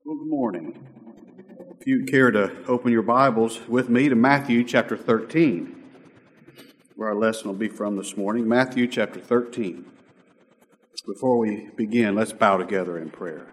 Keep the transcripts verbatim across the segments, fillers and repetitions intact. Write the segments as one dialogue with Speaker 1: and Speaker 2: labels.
Speaker 1: Well, good morning. If you care to open your Bibles with me to Matthew chapter thirteen, where our lesson will be from this morning, Matthew chapter thirteen. Before we begin, let's bow together in prayer.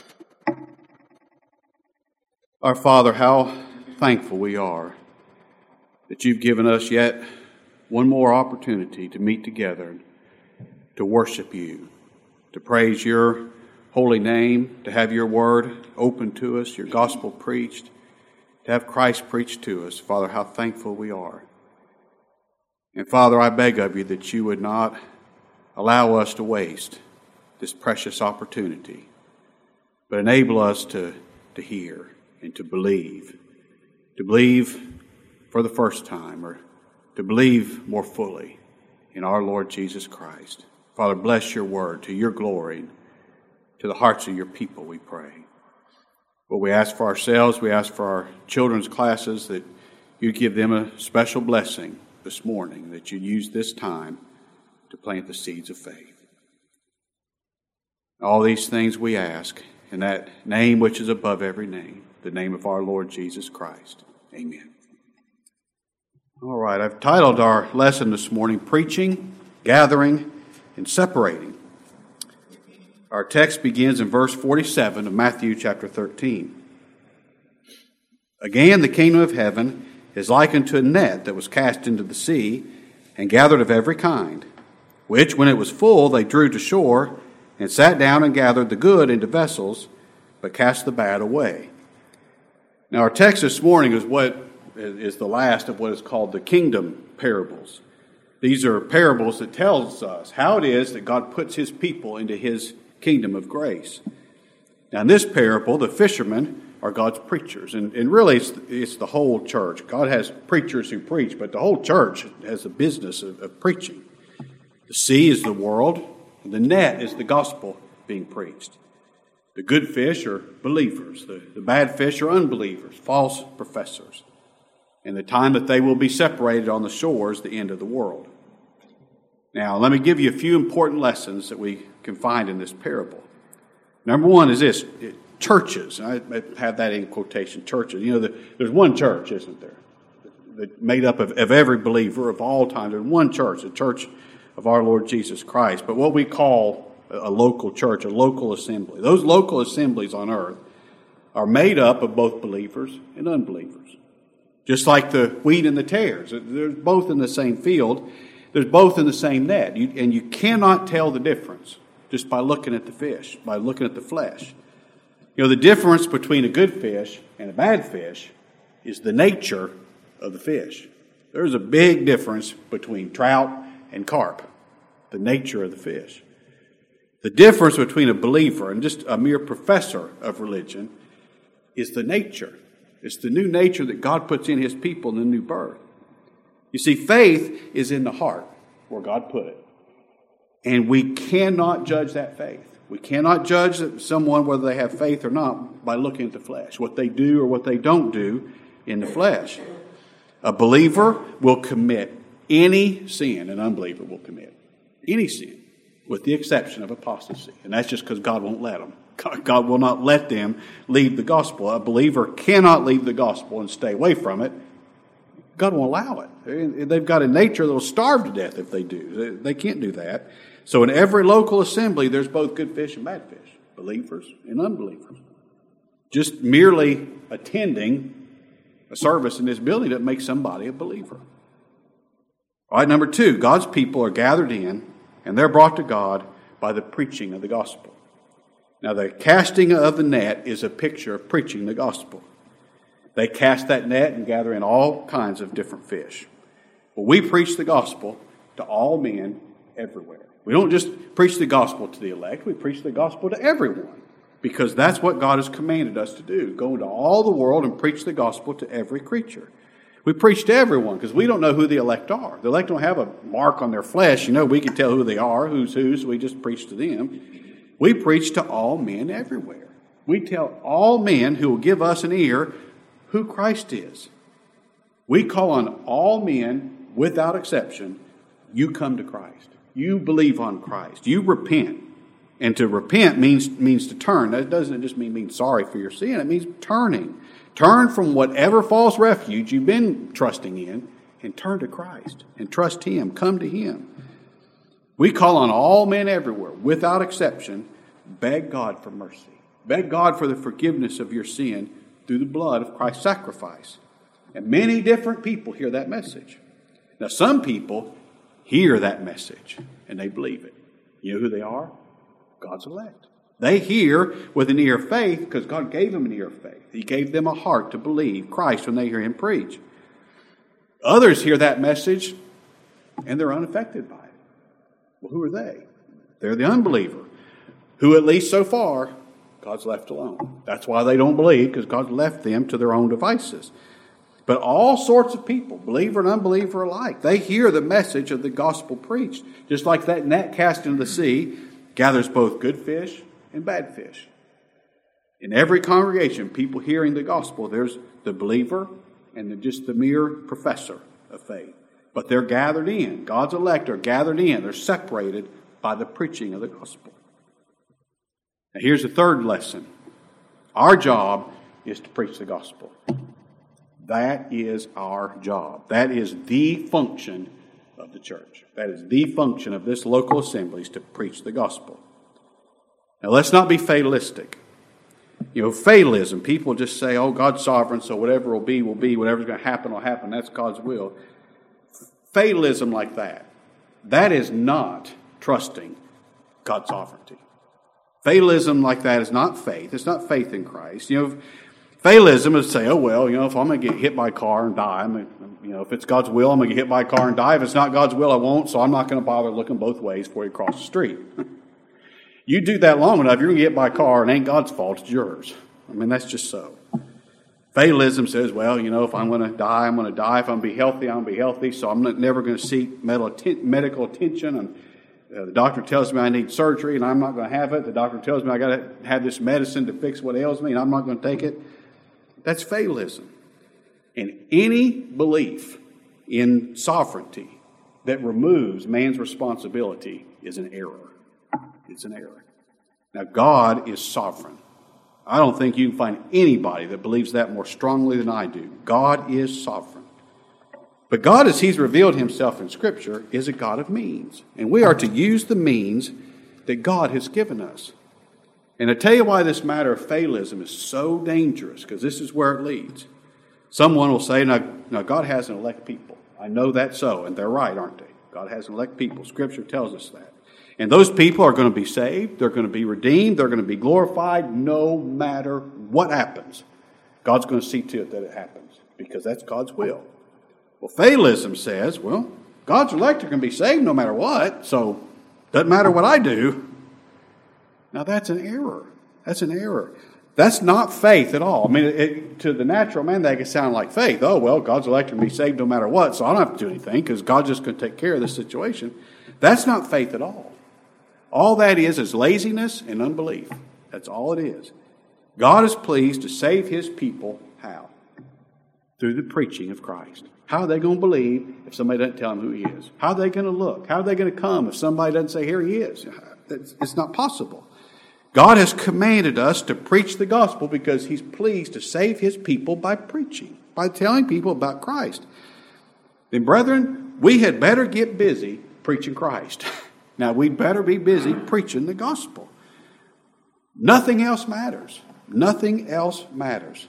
Speaker 1: Our Father, how thankful we are that you've given us yet one more opportunity to meet together, to worship you, to praise your holy name, to have your word open to us, your gospel preached, to have Christ preached to us. Father, how thankful we are. And Father, I beg of you that you would not allow us to waste this precious opportunity, but enable us to, to hear and to believe, to believe for the first time, or to believe more fully in our Lord Jesus Christ. Father, bless your word to your glory, to the hearts of your people, we pray. What we ask for ourselves, we ask for our children's classes, that you give them a special blessing this morning, that you use this time to plant the seeds of faith. All these things we ask in that name which is above every name, the name of our Lord Jesus Christ. Amen. All right, I've titled our lesson this morning, Preaching, Gathering, and Separating. Our text begins in verse forty-seven of Matthew chapter thirteen. Again, the kingdom of heaven is likened to a net that was cast into the sea and gathered of every kind, which, when it was full, they drew to shore and sat down and gathered the good into vessels, but cast the bad away. Now, our text this morning is what is the last of what is called the kingdom parables. These are parables that tells us how it is that God puts his people into his kingdom of grace. Now, in this parable, the fishermen are God's preachers. And, and really, it's, it's the whole church. God has preachers who preach, but the whole church has the business of, of preaching. The sea is the world, and the net is the gospel being preached. The good fish are believers. The, the bad fish are unbelievers, false professors. And the time that they will be separated on the shore is the end of the world. Now, let me give you a few important lessons that we can find in this parable. Number one is this, churches. I have that in quotation, churches. You know, the, there's one church, isn't there? That made up of, of every believer of all time. There's one church, the church of our Lord Jesus Christ. But what we call a local church, a local assembly. Those local assemblies on earth are made up of both believers and unbelievers. Just like the wheat and the tares. They're both in the same field. There's both in the same net, you, and you cannot tell the difference just by looking at the fish, by looking at the flesh. You know, the difference between a good fish and a bad fish is the nature of the fish. There's a big difference between trout and carp, the nature of the fish. The difference between a believer and just a mere professor of religion is the nature. It's the new nature that God puts in his people in the new birth. You see, faith is in the heart where God put it. And we cannot judge that faith. We cannot judge someone whether they have faith or not by looking at the flesh, what they do or what they don't do in the flesh. A believer will commit any sin an unbeliever will commit. Any sin, with the exception of apostasy. And that's just because God won't let them. God will not let them leave the gospel. A believer cannot leave the gospel and stay away from it. God won't allow it. They've got a nature that will starve to death if they do. They can't do that. So in every local assembly, there's both good fish and bad fish, believers and unbelievers. Just merely attending a service in this building doesn't make somebody a believer. All right, number two, God's people are gathered in, and they're brought to God by the preaching of the gospel. Now, the casting of the net is a picture of preaching the gospel. They cast that net and gather in all kinds of different fish. Well, we preach the gospel to all men everywhere. We don't just preach the gospel to the elect. We preach the gospel to everyone, because that's what God has commanded us to do. Go into all the world and preach the gospel to every creature. We preach to everyone because we don't know who the elect are. The elect don't have a mark on their flesh. You know, we can tell who they are, who's who, so we just preach to them. We preach to all men everywhere. We tell all men who will give us an ear who Christ is. We call on all men without exception, you come to Christ. You believe on Christ. You repent. And to repent means means to turn. That doesn't just mean being sorry for your sin. It means turning. Turn from whatever false refuge you've been trusting in and turn to Christ and trust Him. Come to Him. We call on all men everywhere, without exception, beg God for mercy. Beg God for the forgiveness of your sin through the blood of Christ's sacrifice. And many different people hear that message. Now, some people hear that message and they believe it. You know who they are? God's elect. They hear with an ear of faith because God gave them an ear of faith. He gave them a heart to believe Christ when they hear Him preach. Others hear that message and they're unaffected by it. Well, who are they? They're the unbeliever, who at least so far, God's left alone. That's why they don't believe, because God's left them to their own devices. But all sorts of people, believer and unbeliever alike, they hear the message of the gospel preached. Just like that net cast into the sea gathers both good fish and bad fish. In every congregation, people hearing the gospel, there's the believer and the, just the mere professor of faith. But they're gathered in. God's elect are gathered in. They're separated by the preaching of the gospel. Now here's the third lesson. Our job is to preach the gospel. That is our job. That is the function of the church. That is the function of this local assembly, is to preach the gospel. Now let's not be fatalistic. You know, fatalism, people just say, oh, God's sovereign, so whatever will be, will be. Whatever's going to happen will happen. That's God's will. Fatalism like that, that is not trusting God's sovereignty. Fatalism like that is not faith. It's not faith in Christ. You know, fatalism is to say, oh, well, you know, if I'm going to get hit by a car and die, I'm gonna, you know, if it's God's will, I'm going to get hit by a car and die. If it's not God's will, I won't, so I'm not going to bother looking both ways before you cross the street. You do that long enough, you're going to get hit by a car, and it ain't God's fault, it's yours. I mean, that's just so. Fatalism says, well, you know, if I'm going to die, I'm going to die. If I'm going to be healthy, I'm going to be healthy, so I'm not, never going to seek medical attention. And uh, the doctor tells me I need surgery, and I'm not going to have it. The doctor tells me I got to have this medicine to fix what ails me, and I'm not going to take it. That's fatalism. And any belief in sovereignty that removes man's responsibility is an error. It's an error. Now, God is sovereign. I don't think you can find anybody that believes that more strongly than I do. God is sovereign. But God, as He's revealed Himself in Scripture, is a God of means. And we are to use the means that God has given us. And to tell you why this matter of fatalism is so dangerous, because this is where it leads. Someone will say, now, now God has an elect people. I know that's so, and they're right, aren't they? God has an elect people. Scripture tells us that. And those people are going to be saved, they're going to be redeemed, they're going to be glorified no matter what happens. God's going to see to it that it happens, because that's God's will. Well, fatalism says, well, God's elect are going to be saved no matter what, so it doesn't matter what I do. Now that's an error. That's an error. That's not faith at all. I mean, it, to the natural man, that can sound like faith. Oh, well, God's elect can be saved no matter what, so I don't have to do anything because God's just going to take care of this situation. That's not faith at all. All that is is laziness and unbelief. That's all it is. God is pleased to save His people. How? Through the preaching of Christ. How are they going to believe if somebody doesn't tell them who He is? How are they going to look? How are they going to come if somebody doesn't say, here He is? It's not possible. God has commanded us to preach the gospel because He's pleased to save His people by preaching, by telling people about Christ. Then, brethren, we had better get busy preaching Christ. Now, we'd better be busy preaching the gospel. Nothing else matters. Nothing else matters.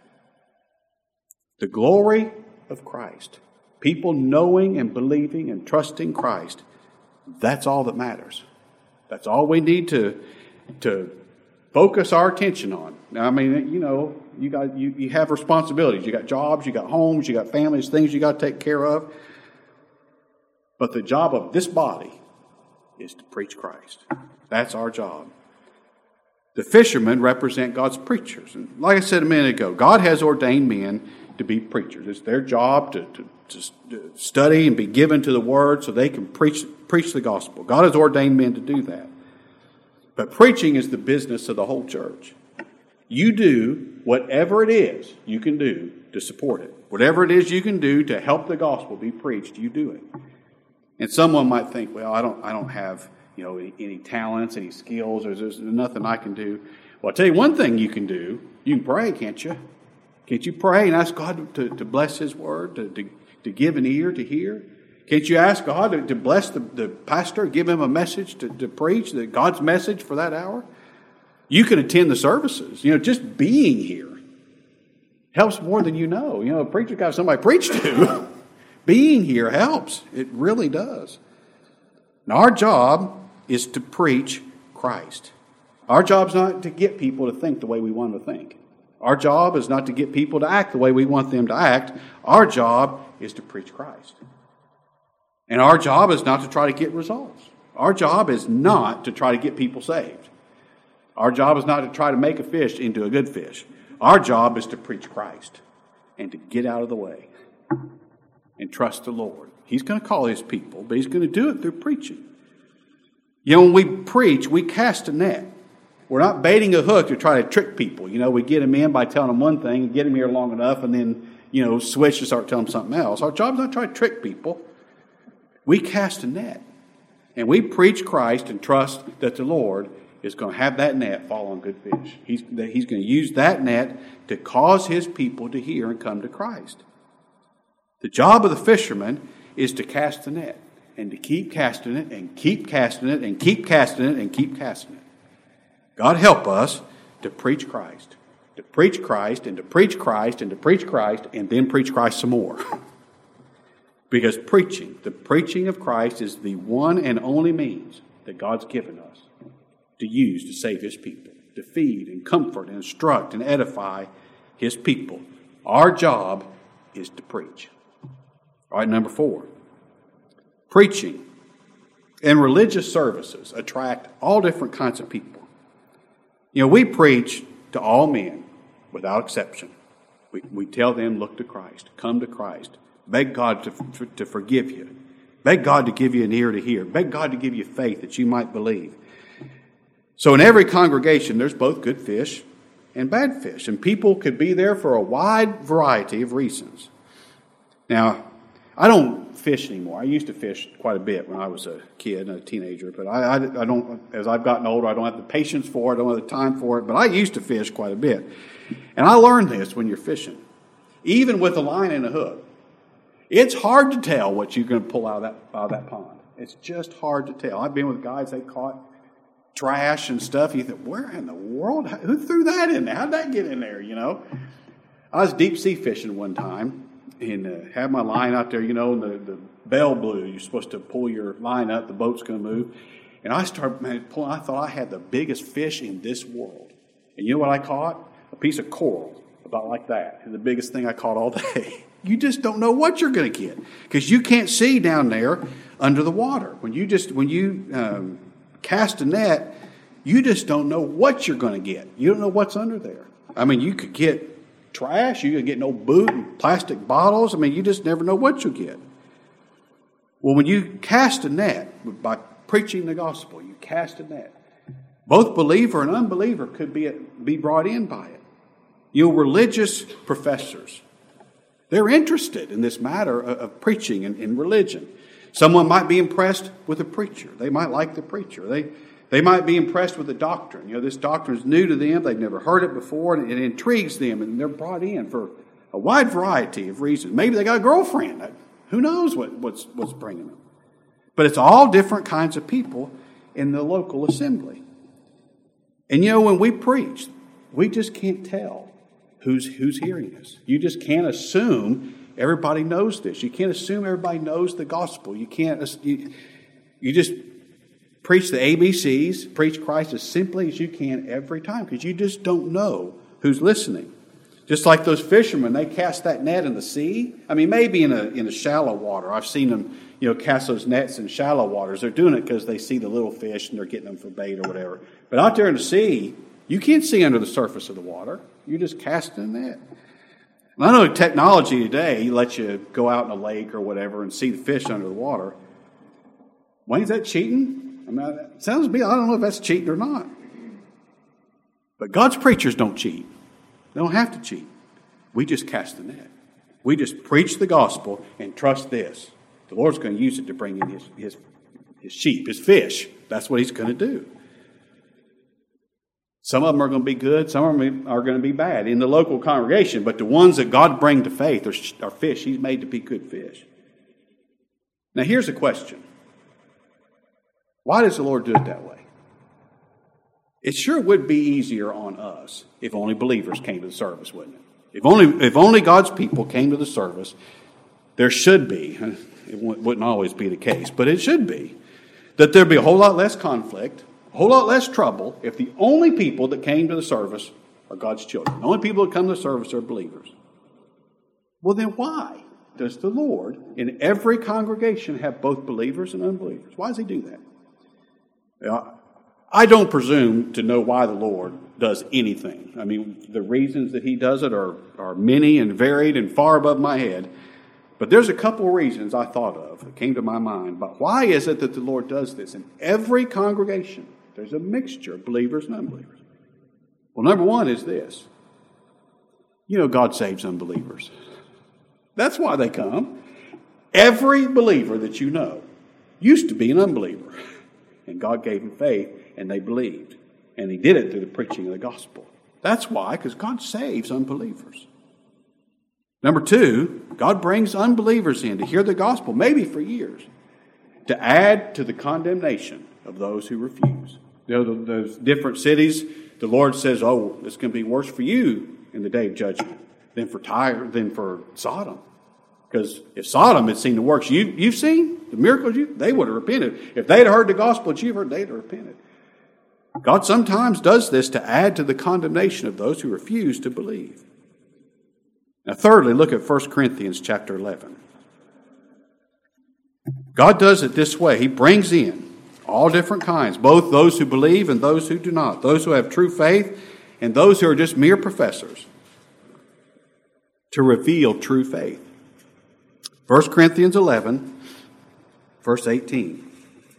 Speaker 1: The glory of Christ, people knowing and believing and trusting Christ, that's all that matters. That's all we need to, to focus our attention on. Now, I mean, you know, you got you, you have responsibilities. You got jobs, you got homes, you got families, things you got to take care of. But the job of this body is to preach Christ. That's our job. The fishermen represent God's preachers. And like I said a minute ago, God has ordained men to be preachers. It's their job to, to, to study and be given to the Word so they can preach, preach the gospel. God has ordained men to do that. But preaching is the business of the whole church. You do whatever it is you can do to support it. Whatever it is you can do to help the gospel be preached, you do it. And someone might think, well, I don't I don't have you know, any, any talents, any skills. There's, there's nothing I can do. Well, I'll tell you one thing you can do. You can pray, can't you? Can't you pray and ask God to, to bless His Word, to, to, to give an ear to hear? Can't you ask God to, to bless the, the pastor, give him a message to, to preach, the, God's message for that hour? You can attend the services. You know, just being here helps more than you know. You know, a preacher got somebody to preach to. Being here helps. It really does. Now, our job is to preach Christ. Our job's not to get people to think the way we want them to think. Our job is not to get people to act the way we want them to act. Our job is to preach Christ. And our job is not to try to get results. Our job is not to try to get people saved. Our job is not to try to make a fish into a good fish. Our job is to preach Christ and to get out of the way and trust the Lord. He's going to call His people, but He's going to do it through preaching. You know, when we preach, we cast a net. We're not baiting a hook to try to trick people. You know, we get them in by telling them one thing, get them here long enough, and then, you know, switch and start telling them something else. Our job is not to try to trick people. We cast a net, and we preach Christ and trust that the Lord is going to have that net fall on good fish. He's, that he's going to use that net to cause His people to hear and come to Christ. The job of the fisherman is to cast the net and to keep casting it and keep casting it and keep casting it and keep casting it. God help us to preach Christ, to preach Christ and to preach Christ and to preach Christ and then preach Christ some more. Because preaching, the preaching of Christ is the one and only means that God's given us to use to save His people, to feed and comfort and instruct and edify His people. Our job is to preach. All right, number four. Preaching and religious services attract all different kinds of people. You know, we preach to all men without exception. We, we tell them, look to Christ, come to Christ. Beg God to, for, to forgive you. Beg God to give you an ear to hear. Beg God to give you faith that you might believe. So in every congregation, there's both good fish and bad fish. And people could be there for a wide variety of reasons. Now, I don't fish anymore. I used to fish quite a bit when I was a kid and a teenager. But I, I, I don't, as I've gotten older, I don't have the patience for it. I don't have the time for it. But I used to fish quite a bit. And I learned this when you're fishing. Even with a line and a hook. It's hard to tell what you're going to pull out of that, out of that pond. It's just hard to tell. I've been with guys, they caught trash and stuff. You think, where in the world? Who threw that in there? How'd that get in there, you know? I was deep sea fishing one time and uh, had my line out there, you know, and the, the bell blew. You're supposed to pull your line up. The boat's going to move. And I started man, pulling. I thought I had the biggest fish in this world. And you know what I caught? A piece of coral, about like that. And the biggest thing I caught all day. You just don't know what you're going to get because you can't see down there under the water. When you just when you um, cast a net, you just don't know what you're going to get. You don't know what's under there. I mean, you could get trash, you could get an old boot and plastic bottles. I mean, you just never know what you'll get. Well, when you cast a net by preaching the gospel, you cast a net. Both believer and unbeliever could be be brought in by it. You know, religious professors. They're interested in this matter of, of preaching and, and religion. Someone might be impressed with a preacher. They might like the preacher. They they might be impressed with the doctrine. You know, this doctrine is new to them. They've never heard it before, and it intrigues them, and they're brought in for a wide variety of reasons. Maybe they got a girlfriend. Who knows what, what's what's bringing them? But it's all different kinds of people in the local assembly. And you know, when we preach, we just can't tell Who's who's hearing us. You just can't assume everybody knows this. You can't assume everybody knows the gospel. You can't. You, you just preach the A B Cs, preach Christ as simply as you can every time, because you just don't know who's listening. Just like those fishermen, they cast that net in the sea. I mean, maybe in a in a shallow water. I've seen them, you know, cast those nets in shallow waters. They're doing it because they see the little fish and they're getting them for bait or whatever. But out there in the sea, you can't see under the surface of the water. You're just casting a net. And I know technology today lets you go out in a lake or whatever and see the fish under the water. Wayne, is that cheating? I mean, it sounds to me, I don't know if that's cheating or not. But God's preachers don't cheat. They don't have to cheat. We just cast the net. We just preach the gospel and trust this. The Lord's going to use it to bring in his, his, his sheep, his fish. That's what he's going to do. Some of them are going to be good. Some of them are going to be bad in the local congregation. But the ones that God bring to faith are, are fish he's made to be good fish. Now here's a question. Why does the Lord do it that way? It sure would be easier on us if only believers came to the service, wouldn't it? If only, if only God's people came to the service, there should be, it wouldn't always be the case, but it should be, that there'd be a whole lot less conflict, a whole lot less trouble if the only people that came to the service are God's children. The only people that come to the service are believers. Well, then why does the Lord in every congregation have both believers and unbelievers? Why does he do that? Now, I don't presume to know why the Lord does anything. I mean, the reasons that he does it are, are many and varied and far above my head. But there's a couple of reasons I thought of that came to my mind. But why is it that the Lord does this? In every congregation, there's a mixture of believers and unbelievers. Well, number one is this. You know, God saves unbelievers. That's why they come. Every believer that you know used to be an unbeliever. And God gave them faith, and they believed. And he did it through the preaching of the gospel. That's why, because God saves unbelievers. Number two, God brings unbelievers in to hear the gospel, maybe for years, to add to the condemnation of those who refuse. You know, those different cities, the Lord says, oh, it's going to be worse for you in the day of judgment than for Tyre, than for Sodom. Because if Sodom had seen the works you, you've seen, the miracles you, they would have repented. If they'd heard the gospel that you've heard, they'd have repented. God sometimes does this to add to the condemnation of those who refuse to believe. Now, thirdly, look at First Corinthians chapter eleven. God does it this way. He brings in all different kinds, both those who believe and those who do not, those who have true faith and those who are just mere professors, to reveal true faith. First Corinthians eleven, verse eighteen.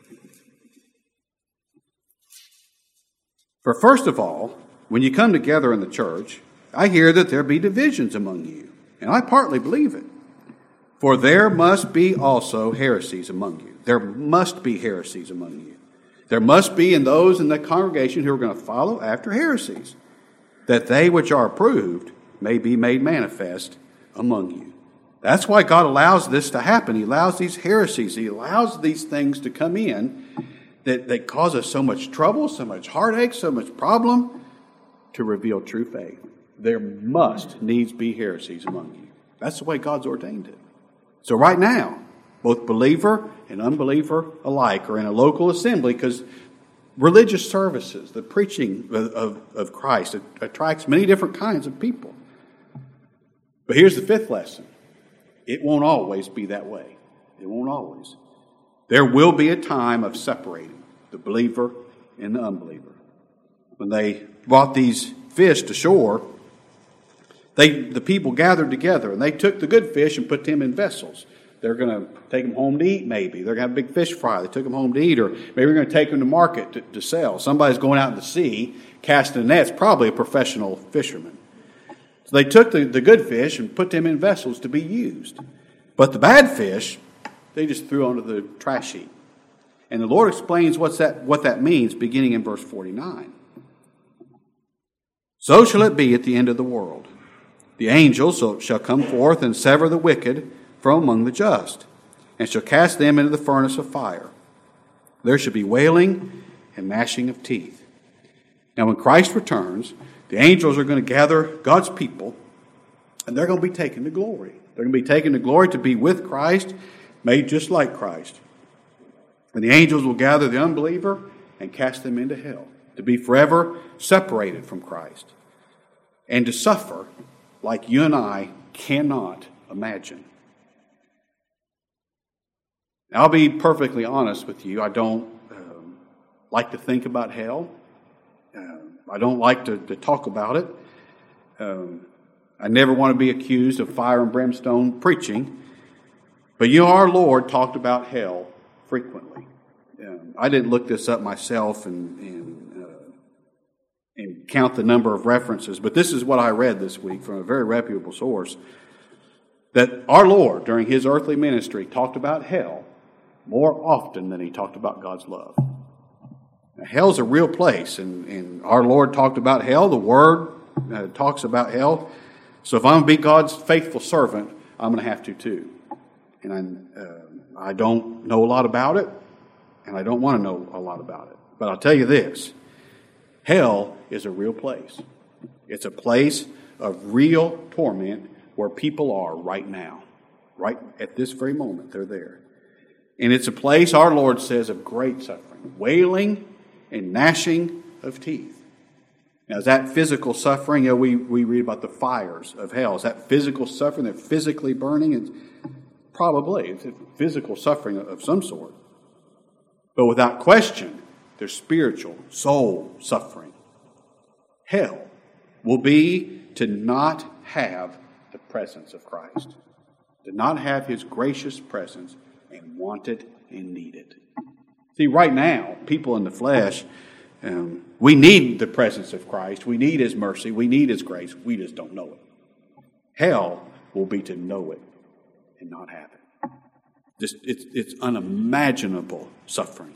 Speaker 1: For first of all, when you come together in the church, I hear that there be divisions among you, and I partly believe it. For there must be also heresies among you. There must be heresies among you. There must be in those in the congregation who are going to follow after heresies, that they which are approved may be made manifest among you. That's why God allows this to happen. He allows these heresies. He allows these things to come in that, that cause us so much trouble, so much heartache, so much problem, to reveal true faith. There must needs be heresies among you. That's the way God's ordained it. So right now, both believer and unbeliever alike are in a local assembly because religious services, the preaching of, of, of Christ, it attracts many different kinds of people. But here's the fifth lesson. It won't always be that way. It won't always. There will be a time of separating the believer and the unbeliever. When they brought these fish to shore, they the people gathered together and they took the good fish and put them in vessels. They're going to take them home to eat, maybe. They're going to have a big fish fry. They took them home to eat, or maybe they're going to take them to market to, to sell. Somebody's going out in the sea, casting a net. It's probably a professional fisherman. So they took the, the good fish and put them in vessels to be used. But the bad fish, they just threw onto the trash heap. And the Lord explains what's that, what that means beginning in verse forty-nine. So shall it be at the end of the world. The angels shall come forth and sever the wicked from among the just, and shall cast them into the furnace of fire. There shall be wailing and gnashing of teeth. Now when Christ returns, the angels are going to gather God's people, and they're going to be taken to glory. They're going to be taken to glory to be with Christ, made just like Christ. And the angels will gather the unbeliever and cast them into hell, to be forever separated from Christ, and to suffer like you and I cannot imagine. Now, I'll be perfectly honest with you. I don't um, like to think about hell. Uh, I don't like to, to talk about it. Um, I never want to be accused of fire and brimstone preaching. But you know, our Lord talked about hell frequently. Um, I didn't look this up myself and, and, uh, and count the number of references, but this is what I read this week from a very reputable source, that our Lord, during his earthly ministry, talked about hell more often than he talked about God's love. Now, hell's a real place, and, and our Lord talked about hell. The Word uh, talks about hell. So if I'm going to be God's faithful servant, I'm going to have to too. And I, uh, I don't know a lot about it, and I don't want to know a lot about it. But I'll tell you this, hell is a real place. It's a place of real torment where people are right now. Right at this very moment, they're there. And it's a place, our Lord says, of great suffering, wailing and gnashing of teeth. Now, is that physical suffering? You know, we, we read about the fires of hell. Is that physical suffering? They're physically burning? It's probably. It's a physical suffering of some sort. But without question, there's spiritual, soul suffering. Hell will be to not have the presence of Christ, to not have His gracious presence and want it and need it. See, right now, people in the flesh, um, we need the presence of Christ. We need His mercy. We need His grace. We just don't know it. Hell will be to know it and not have it. Just, it's, it's unimaginable suffering.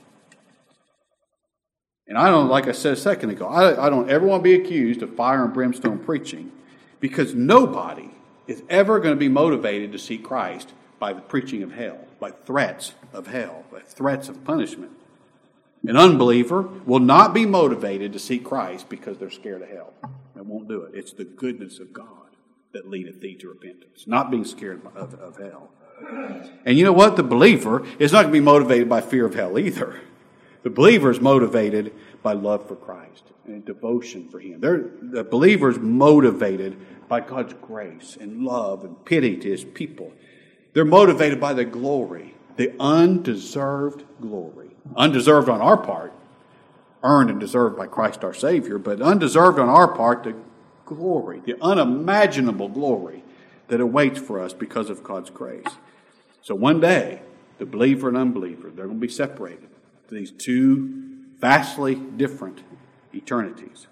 Speaker 1: And I don't, like I said a second ago, I, I don't ever want to be accused of fire and brimstone preaching, because nobody is ever going to be motivated to seek Christ by the preaching of hell, by threats of hell, by threats of punishment. An unbeliever will not be motivated to seek Christ because they're scared of hell. They won't do it. It's the goodness of God that leadeth thee to repentance, not being scared of, of hell. And you know what? The believer is not going to be motivated by fear of hell either. The believer is motivated by love for Christ and devotion for Him. They're, the believer is motivated by God's grace and love and pity to His people. They're motivated by the glory, the undeserved glory. Undeserved on our part, earned and deserved by Christ our Savior, but undeserved on our part, the glory, the unimaginable glory that awaits for us because of God's grace. So one day, the believer and unbeliever, they're going to be separated to these two vastly different eternities.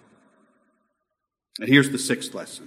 Speaker 1: And here's the sixth lesson.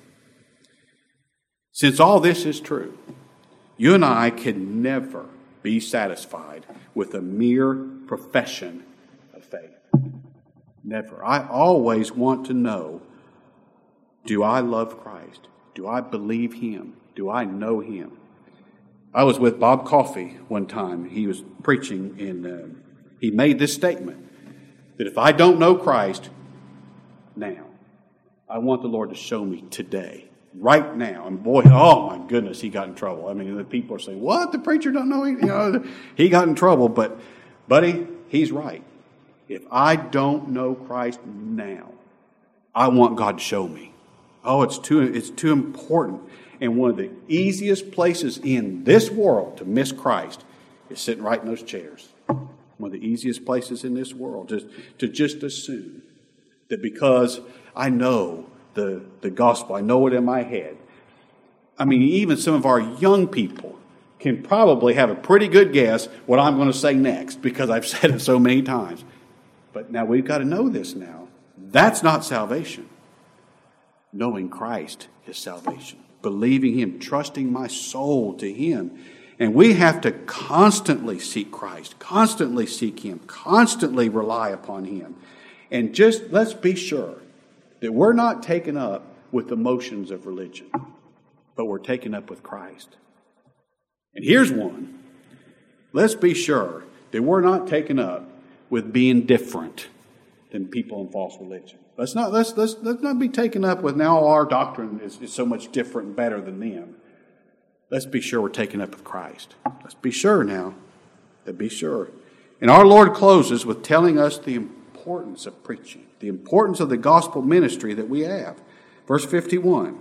Speaker 1: Since all this is true, you and I can never be satisfied with a mere profession of faith. Never. I always want to know, do I love Christ? Do I believe Him? Do I know Him? I was with Bob Coffey one time. He was preaching, and uh, he made this statement, that if I don't know Christ now, I want the Lord to show me today, right now. And boy, oh my goodness, he got in trouble. I mean, the people are saying, what? The preacher don't know him? You know, he got in trouble. But, buddy, he's right. If I don't know Christ now, I want God to show me. Oh, it's too, it's too important. And one of the easiest places in this world to miss Christ is sitting right in those chairs. One of the easiest places in this world just to just assume that because I know the, the gospel, I know it in my head. I mean, even some of our young people can probably have a pretty good guess what I'm going to say next because I've said it so many times. But now we've got to know this now. That's not salvation. Knowing Christ is salvation. Believing Him, trusting my soul to Him. And we have to constantly seek Christ, constantly seek Him, constantly rely upon Him. And just let's be sure that we're not taken up with the motions of religion, but we're taken up with Christ. And here's one. Let's be sure that we're not taken up with being different than people in false religion. Let's not, let's, let's, let's not be taken up with now our doctrine is, is so much different and better than them. Let's be sure we're taken up with Christ. Let's be sure now. Let's be sure. And our Lord closes with telling us the importance of preaching, the importance of the gospel ministry that we have. Verse fifty-one.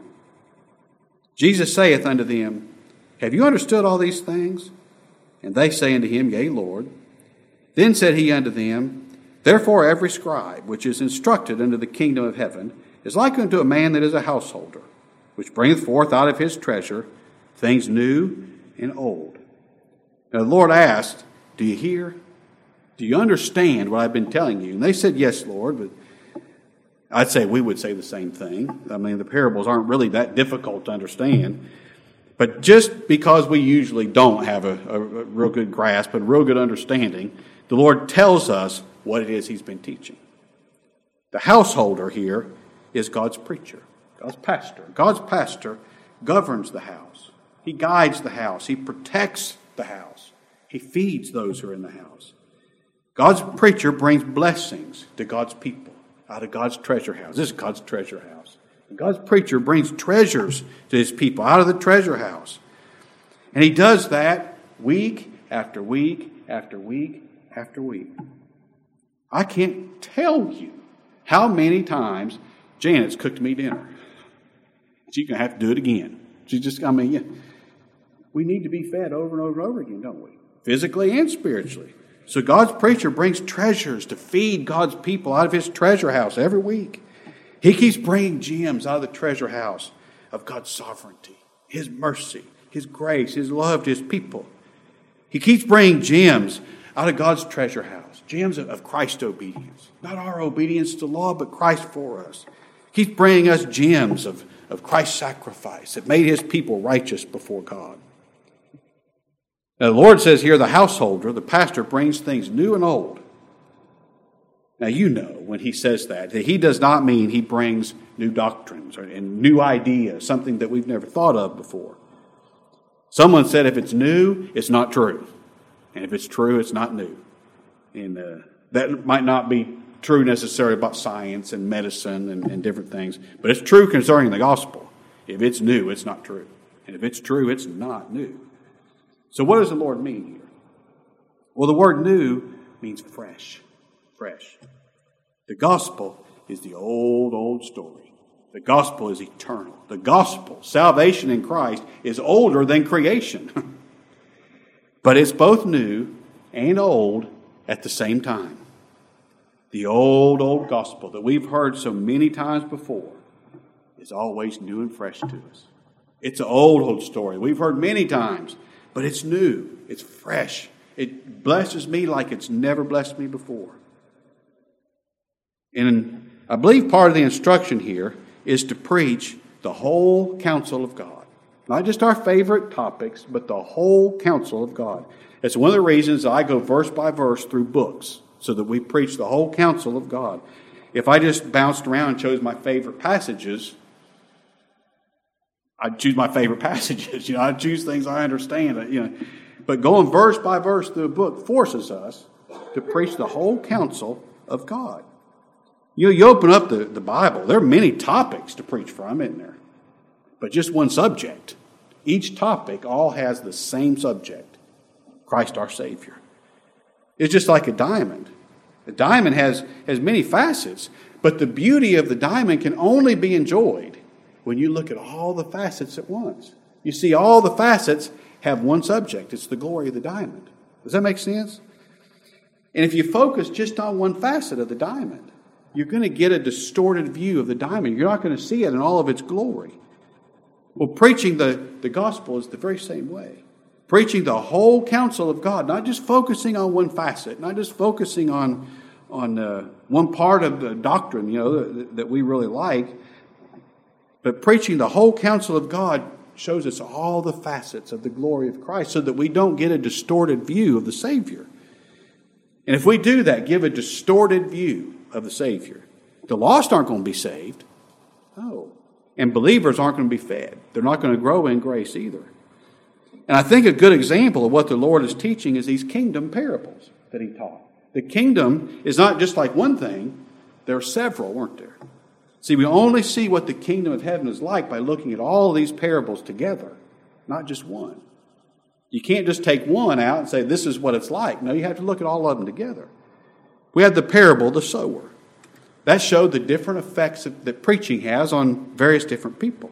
Speaker 1: Jesus saith unto them, have you understood all these things? And they say unto Him, Yea, Lord. Then said He unto them, therefore every scribe which is instructed unto the kingdom of heaven is like unto a man that is a householder, which bringeth forth out of his treasure things new and old. Now the Lord asked, do you hear? Do you understand what I've been telling you? And they said, yes, Lord. But I'd say we would say the same thing. I mean, the parables aren't really that difficult to understand. But just because we usually don't have a, a, a real good grasp and real good understanding, the Lord tells us what it is he's been teaching. The householder here is God's preacher, God's pastor. God's pastor governs the house. He guides the house. He protects the house. He feeds those who are in the house. God's preacher brings blessings to God's people out of God's treasure house. This is God's treasure house. And God's preacher brings treasures to his people out of the treasure house. And he does that week after week after week after week. I can't tell you how many times Janet's cooked me dinner. She's going to have to do it again. She just, I mean, yeah, we need to be fed over and over and over again, don't we? Physically and spiritually. So God's preacher brings treasures to feed God's people out of his treasure house every week. He keeps bringing gems out of the treasure house of God's sovereignty, his mercy, his grace, his love to his people. He keeps bringing gems out of God's treasure house, gems of Christ's obedience. Not our obedience to law, but Christ for us. He keeps bringing us gems of, of Christ's sacrifice that made his people righteous before God. Now, the Lord says here, the householder, the pastor, brings things new and old. Now, you know when he says that, that he does not mean he brings new doctrines or, and new ideas, something that we've never thought of before. Someone said if it's new, it's not true. And if it's true, it's not new. And uh, that might not be true necessarily about science and medicine and, and different things, but it's true concerning the gospel. If it's new, it's not true. And if it's true, it's not new. So what does the Lord mean here? Well, the word new means fresh. Fresh. The gospel is the old, old story. The gospel is eternal. The gospel, salvation in Christ, is older than creation. But it's both new and old at the same time. The old, old gospel that we've heard so many times before is always new and fresh to us. It's an old, old story we've heard many times, but it's new. It's fresh. It blesses me like it's never blessed me before. And I believe part of the instruction here is to preach the whole counsel of God. Not just our favorite topics, but the whole counsel of God. It's one of the reasons I go verse by verse through books, so that we preach the whole counsel of God. If I just bounced around and chose my favorite passages, I'd choose my favorite passages. You know, I'd choose things I understand. You know, but going verse by verse through a book forces us to preach the whole counsel of God. You know, you open up the, the Bible, there are many topics to preach from, isn't there? But just one subject. Each topic all has the same subject, Christ our Savior. It's just like a diamond. A diamond has, has many facets, but the beauty of the diamond can only be enjoyed when you look at all the facets at once. You see, all the facets have one subject. It's the glory of the diamond. Does that make sense? And if you focus just on one facet of the diamond, you're going to get a distorted view of the diamond. You're not going to see it in all of its glory. Well, preaching the, the gospel is the very same way. Preaching the whole counsel of God, not just focusing on one facet, not just focusing on, on uh, one part of the doctrine, you know, that, that we really like, but preaching the whole counsel of God shows us all the facets of the glory of Christ so that we don't get a distorted view of the Savior. And if we do that, give a distorted view of the Savior, the lost aren't going to be saved. No. And believers aren't going to be fed. They're not going to grow in grace either. And I think a good example of what the Lord is teaching is these kingdom parables that he taught. The kingdom is not just like one thing. There are several, weren't there? See, we only see what the kingdom of heaven is like by looking at all these parables together, not just one. You can't just take one out and say, this is what it's like. No, you have to look at all of them together. We had the parable of the sower. That showed the different effects that preaching has on various different people.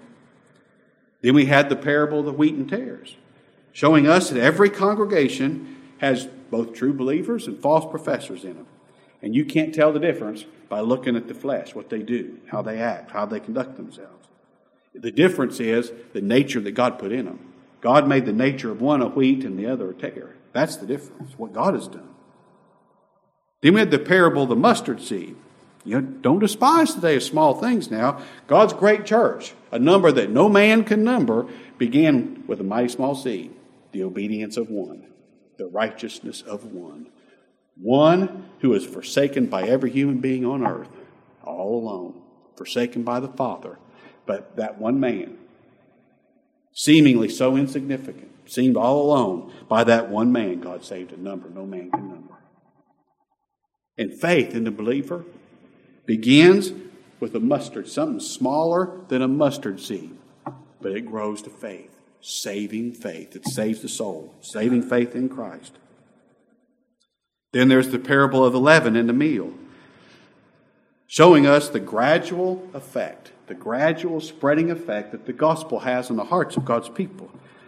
Speaker 1: Then we had the parable of the wheat and tares, showing us that every congregation has both true believers and false professors in them. And you can't tell the difference by looking at the flesh, what they do, how they act, how they conduct themselves. The difference is the nature that God put in them. God made the nature of one a wheat and the other a tare. That's the difference, what God has done. Then we had the parable of the mustard seed. You know, don't despise today of small things now. God's great church, a number that no man can number, began with a mighty small seed, the obedience of one, the righteousness of one. One who is forsaken by every human being on earth, all alone, forsaken by the Father. But that one man, seemingly so insignificant, seemed all alone. By that one man, God saved a number no man can number. And faith in the believer begins with a mustard, something smaller than a mustard seed. But it grows to faith, saving faith. It saves the soul, saving faith in Christ. Then there's the parable of the leaven and the meal, showing us the gradual effect, the gradual spreading effect that the gospel has on the hearts of God's people.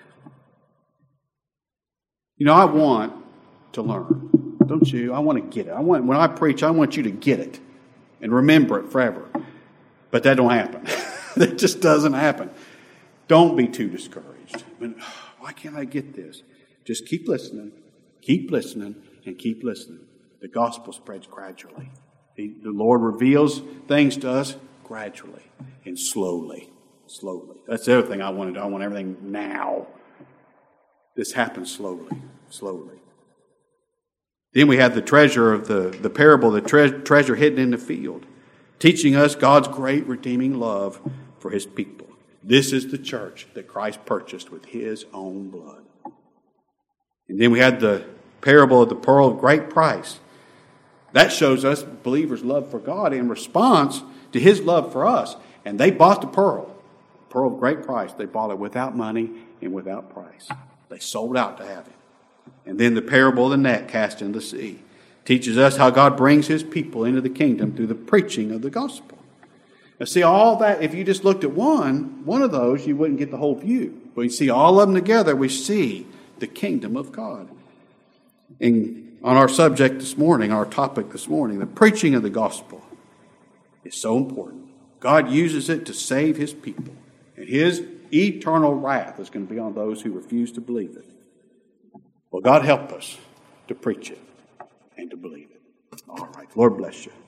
Speaker 1: You know, I want to learn, don't you? I want to get it. I want, when I preach, I want you to get it and remember it forever. But that don't happen. That just doesn't happen. Don't be too discouraged. I mean, why can't I get this? Just keep listening, keep listening, and keep listening. The gospel spreads gradually. The, the Lord reveals things to us gradually and slowly. Slowly. That's the other thing I want to do. I want everything now. This happens slowly, slowly. Then we have the treasure of the, the parable, the tre- treasure hidden in the field, teaching us God's great redeeming love for His people. This is the church that Christ purchased with His own blood. And then we had the parable of the pearl of great price. That shows us believers' love for God in response to His love for us. And they bought the pearl, pearl of great price. They bought it without money and without price. They sold out to have it. And then the parable of the net cast into the sea teaches us how God brings His people into the kingdom through the preaching of the gospel. Now see, all that, if you just looked at one, one of those, you wouldn't get the whole view. But you see all of them together, we see the kingdom of God. And on our subject this morning, our topic this morning, the preaching of the gospel is so important. God uses it to save His people. And His eternal wrath is going to be on those who refuse to believe it. Well, God help us to preach it and to believe it. All right. Lord bless you.